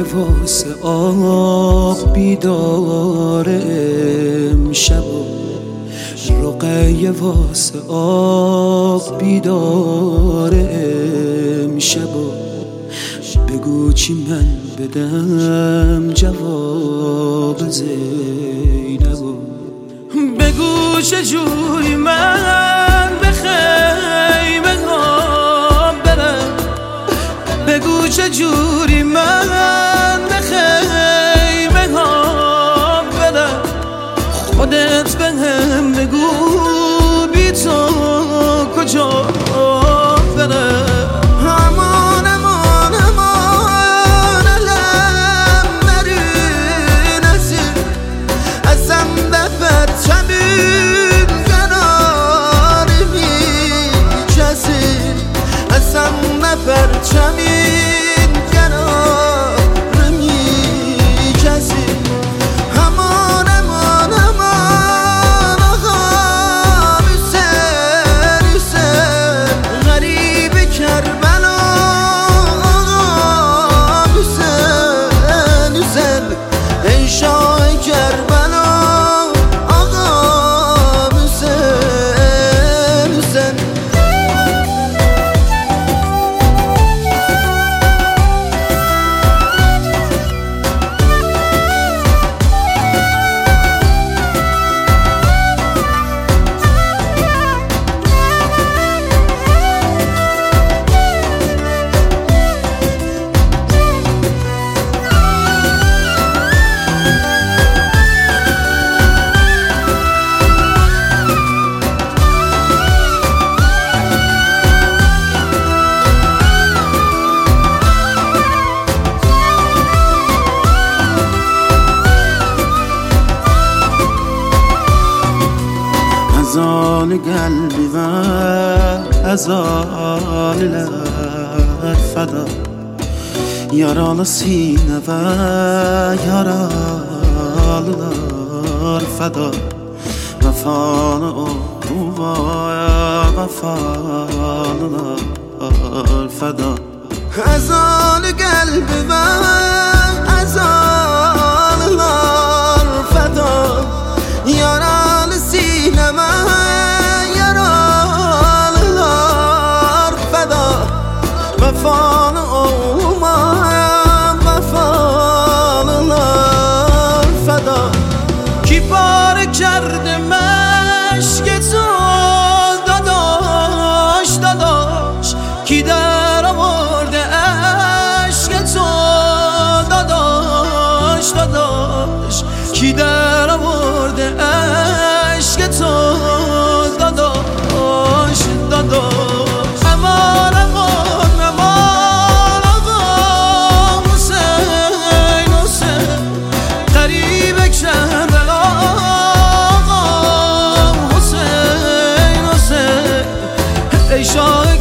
واسه آب بیدار امشب رقیه واسه آب بیدار امشب بگو چی من بدم جواب زینبو بگو چجوری من به خیمه ها برم بگو چجوری من به خیمه ها برم خودت بهم بگو بی تو کجا برم پرچمین کنار می کسی همان آقا حسین غریب کربلا آقا حسین ای شاه کربلا آقا حسین ازال قلبي و ازال فدا yaralı sine ve yaralılar feda vefalı oluvaya vefalılar feda ezal kalbi ve ezalılar feda yaralı sineme yaralılar feda vefalı olmayan vefalılar feda ki pare kerdem aşk تو داداش داداش کی در آورده عشق تو داداش داداش کی در آورده عشق تو داداش داداش امان امان امان آقا حسین حسین غریب کربلا آقا حسین حسین ای شاه